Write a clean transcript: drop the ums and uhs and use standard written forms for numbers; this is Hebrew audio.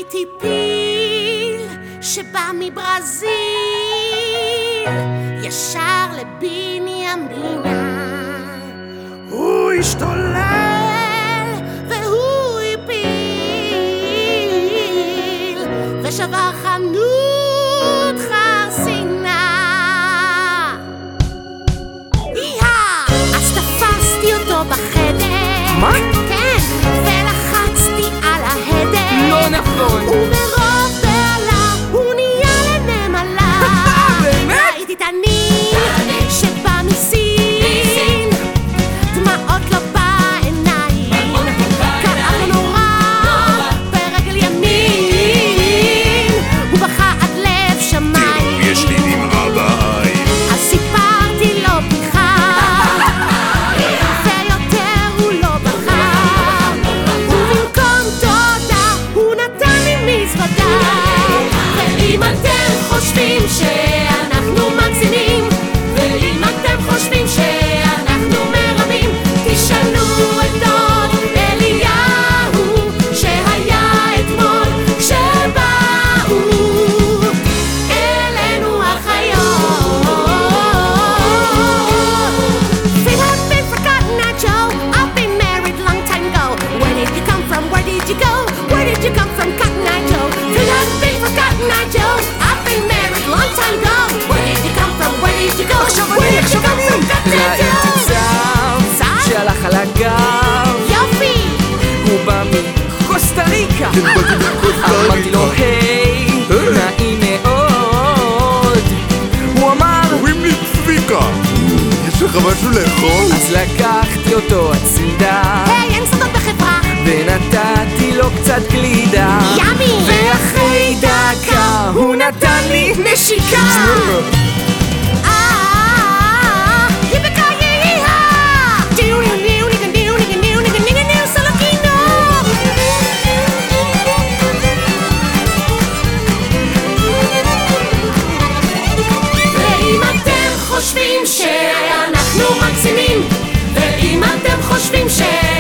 ראיתי פיל שבא מברזיל ישר לבנימינה. הוא השתולל והוא הפיל ושבר חנות חרסינה. אז תפסתי אותו בחדר. מה? כן, ולחצתי על ההדר. לא נכון. ומרוב בעלה הוא נהיה לנמלה. באמת? ראיתי את הניל שבא מסין, דמעות לו בעיניים, כאב לו נורא ברגל ימין, הוא בכה עד לב שמיים. יש לי דמעה בעין. אז סיפרתי לו בדיחה, ויותר הוא לא בכה, ובמקום תודה הוא נתן לי מזוודה. ואם אתם חושבים שאנחנו מגזימים, ואם אתם חושבים שאנחנו מרמים, תשאלו את דוד אליהו שהיה אתמול כשבאו אלינו החיות. Feel I've been forgotten at Joe. I've been married long time ago. Where did you come from? Where did you go? Where did you come from, Cotton Eye Joe? Feel I've been forgotten at Joe. I've been married long time ago. Where did you come from? Where did you go? Where did you come from, Cotton Eye ראיתי Joe? צב שהלך על הגב, יופי! הוא בא מקוסטה ריקה. אמרתי לו היי, נעים מאוד. הוא אמר קוראים לי צביקה. יש לך משהו לאכול? אז לקחתי אותו הצידה, היי, אין סודות בחברה. ונתתי לו קצת גלידה. ימי! ואחרי דקה הוא נתן לי נשיקה. ואם אתם חושבים שאנחנו מגזימים, ואם אתם חושבים